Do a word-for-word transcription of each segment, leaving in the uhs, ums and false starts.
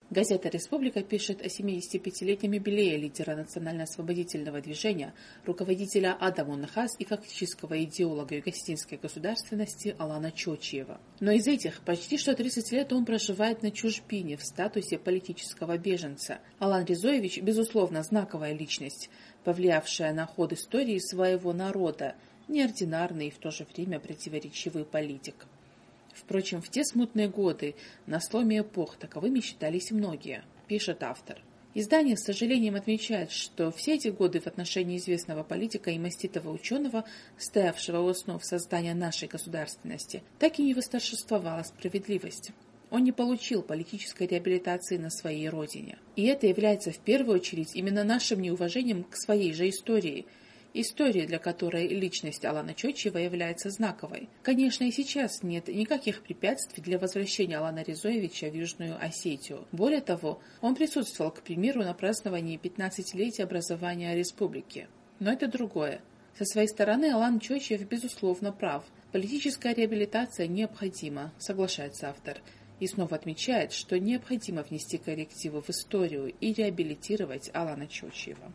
Газета «Республика» пишет о семидесятипятилетнем юбилее лидера национально-освободительного движения, руководителя Адама Нахас и фактического идеолога юго-осетинской государственности Алана Чочиева. Но из этих почти что тридцать лет он проживает на чужбине в статусе политического беженца. Алан Резоевич, безусловно, знаковая личность, повлиявшая на ход истории своего народа, неординарный и в то же время противоречивый политик. Впрочем, в те смутные годы, на сломе эпох, таковыми считались многие, пишет автор. Издание с сожалением отмечает, что все эти годы в отношении известного политика и маститого ученого, стоявшего у основ создания нашей государственности, так и не восторжествовала справедливость. Он не получил политической реабилитации на своей родине. И это является в первую очередь именно нашим неуважением к своей же истории, истории, для которой личность Алана Чочиева является знаковой. Конечно, и сейчас нет никаких препятствий для возвращения Алана Резоевича в Южную Осетию. Более того, он присутствовал, к примеру, на праздновании пятнадцатилетия образования республики. Но это другое. Со своей стороны Алан Чочиев, безусловно, прав. Политическая реабилитация необходима, соглашается автор. И снова отмечает, что необходимо внести коррективы в историю и реабилитировать Алана Чочиева.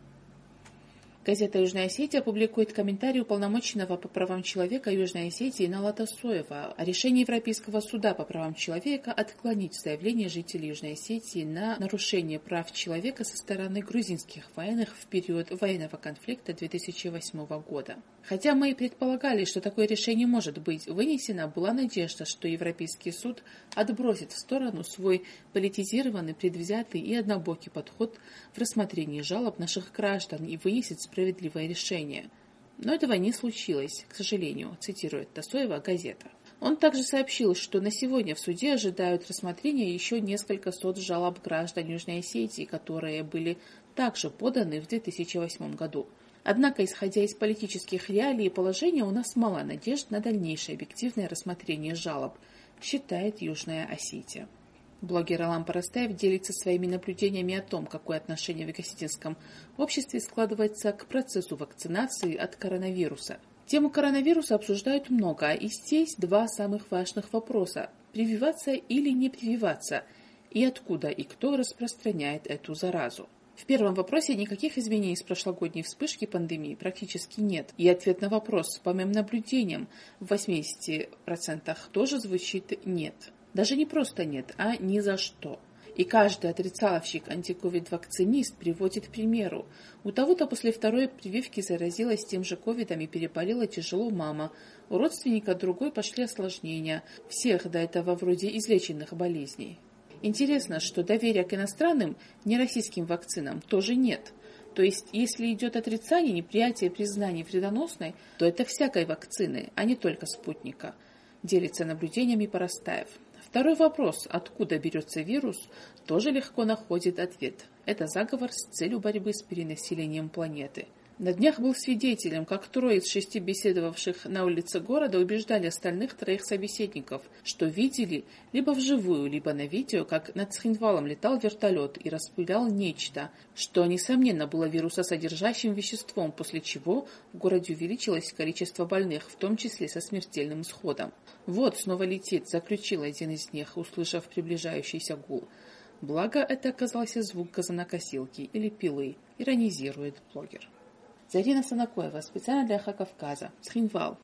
Газета «Южная Осетия» публикует комментарий уполномоченного по правам человека Южной Осетии Налата Соева о решении Европейского суда по правам человека отклонить заявление жителей Южной Осетии на нарушение прав человека со стороны грузинских военных в период военного конфликта две тысячи восьмого года. Хотя мы и предполагали, что такое решение может быть вынесено, была надежда, что Европейский суд отбросит в сторону свой политизированный, предвзятый и однобокий подход в рассмотрении жалоб наших граждан и вынесет справедливое решение. Но этого не случилось, к сожалению, цитирует Тасоева газета. Он также сообщил, что на сегодня в суде ожидают рассмотрения еще несколько сот жалоб граждан Южной Осетии, которые были также поданы в две тысячи восьмом году. Однако, исходя из политических реалий и положения, у нас мало надежд на дальнейшее объективное рассмотрение жалоб, считает Южная Осетия. Блогер Алан Парастаев делится своими наблюдениями о том, какое отношение в юго-осетинском обществе складывается к процессу вакцинации от коронавируса. Тему коронавируса обсуждают много, и здесь два самых важных вопроса – прививаться или не прививаться, и откуда и кто распространяет эту заразу. В первом вопросе никаких изменений с прошлогодней вспышки пандемии практически нет. И ответ на вопрос, по моим наблюдениям, в восьмидесяти процентах тоже звучит «нет». Даже не просто «нет», а «ни за что». И каждый отрицаловщик, антиковид-вакцинист приводит к примеру. У того-то после второй прививки заразилась тем же ковидом и переболела тяжело мама. У родственника другой пошли осложнения. Всех до этого вроде излеченных болезней. Интересно, что доверия к иностранным, нероссийским вакцинам тоже нет. То есть, если идет отрицание, неприятие, признание вредоносной, то это всякой вакцины, а не только спутника, делится наблюдениями Парастаев. Второй вопрос, откуда берется вирус, тоже легко находит ответ. Это заговор с целью борьбы с перенаселением планеты. На днях был свидетелем, как трое из шести беседовавших на улице города убеждали остальных троих собеседников, что видели либо вживую, либо на видео, как над Цхинвалом летал вертолет и распылял нечто, что, несомненно, было вирусосодержащим веществом, после чего в городе увеличилось количество больных, в том числе со смертельным исходом. «Вот, снова летит», — заключил один из них, услышав приближающийся гул. Благо, это оказался звук газонокосилки или пилы, иронизирует блогер. Зарина Санакоева, специально для Ахо Кавказа, Цхинвал.